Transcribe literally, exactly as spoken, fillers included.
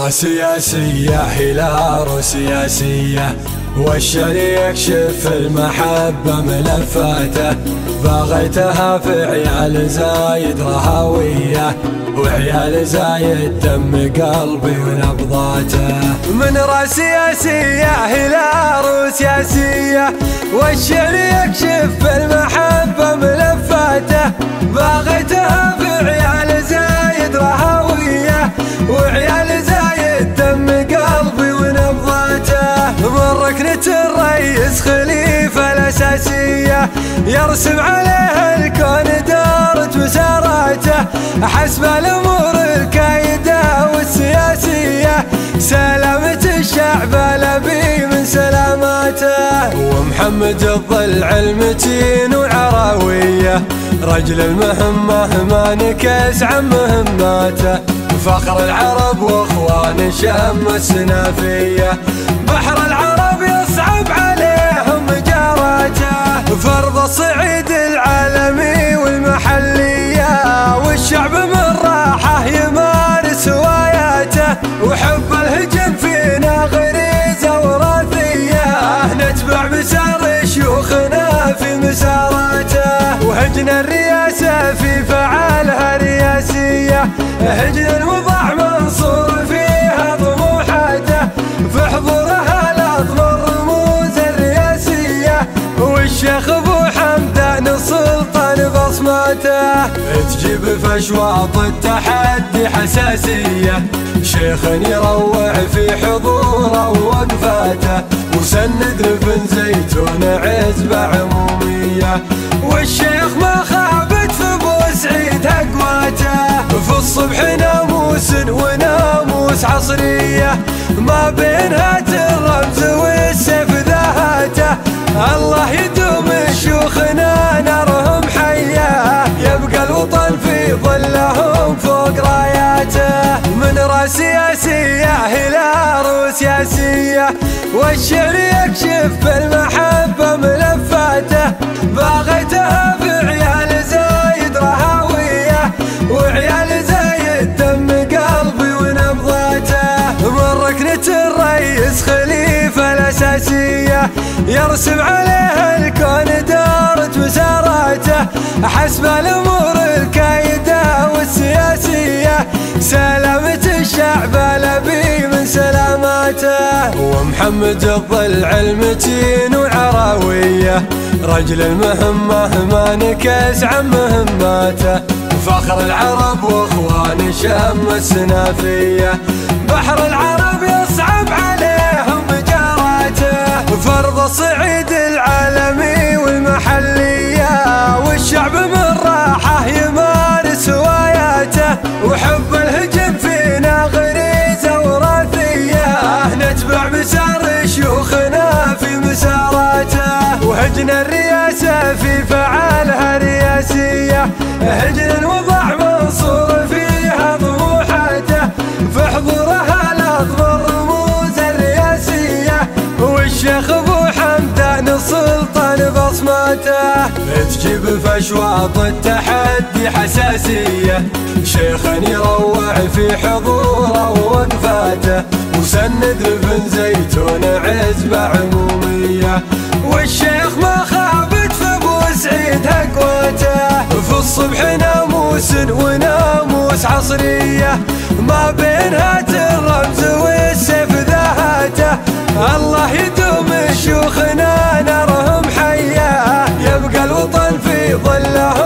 ثورة سياسية هلال سياسية، والشعر يكشف المحبة ملفاته، باغيتها في عيال زايد رهوية، وعيال زايد دم قلبي ونبضاته. من راس سياسية هلال سياسية، والشعر يكشف المحبة ملفاته، باغيتها في عيال زايد رهوية، وعيال زايد دم قلبي ونبضاته. من ركنة الرئيس خليفة الأساسية، يرسم عليها الكون دارت مساراته، حسب الأمور الكايدة والسياسية، سلامة الشعب لبي من سلاماته. ومحمد الضلع المتين وعراوية، رجل المهمة ما نكس عن مهماته، فخر العرب واخوان شم السنافية، بحر العرب يصعب عليهم جاراته، فرض الصعيد العالمي والمحلية، والشعب من راحه يمارس هواياته، وحب الهجم فينا غريزة وراثية، نتبع مسار شيوخنا في مساراته. وهجنا الرياسة في فعالها رياسية، هجنا الوضع منصور فيها طموحاته، في حضورها لأطمر رموز الرياسية، والشيخ ابو حمدان السلطان بصماته. تجيب في اشواط التحدي حساسية، شيخ يروع في حضوره ووقفاته، وسند لبن زيتون عزبة عمومية، والشيخ ما خابت في بوسعيد اقواته، في الصبح ناموس وناموس عصرية، ما بين هات الرمز والسيف ذاهاته. الله يدوم شيوخنا نارهم حية، يبقى الوطن في ظلهم فوق راياته. من راس سياسية هلال سياسية، والشعر يكشف المحبة ملفاته، باغيتها في عيال زايد رهوية، وعيال زايد دم قلبي ونبضاته. من ركنة الرئيس خليفة الأساسية، يرسم عليها الكون دارت مساراته، حسب الأمور الكايدة والسياسية، سلامة الشعب لبي من سلاماته. ومحمد الضلع المتين وعراوية، رجل المهمة ما نكس عن مهماته، فخر العرب واخوان شم السنافية، بحر العرب يصعب عليهم جاراته، فرض الصعيد العالمي والمحلية، والشعب من راحه يمارس هواياته، وحب الهجم فينا غريزة وراثية، نتبع مسار شيوخنا في مساراته. وهجنا الرياسة في فعالها رياسية، هجنا الوضع منصور فيها طموحاته، في حضورها لأطمر رموز الرياسية، والشيخ ابو حمدان السلطان بصماته. تجيب في اشواط التحدي حساسية، شيخ يروع في حضوره ووقفاته، وسند لبن زيتون عزبة عمومية، والشيخ ما خابت في بوسعيد اقواته، في الصبح ناموس وناموس عصرية، ما بين هات الرمز والسيف ذاهاته. الله يدوم شيوخنا نارهم حية، يبقى الوطن في ظلهم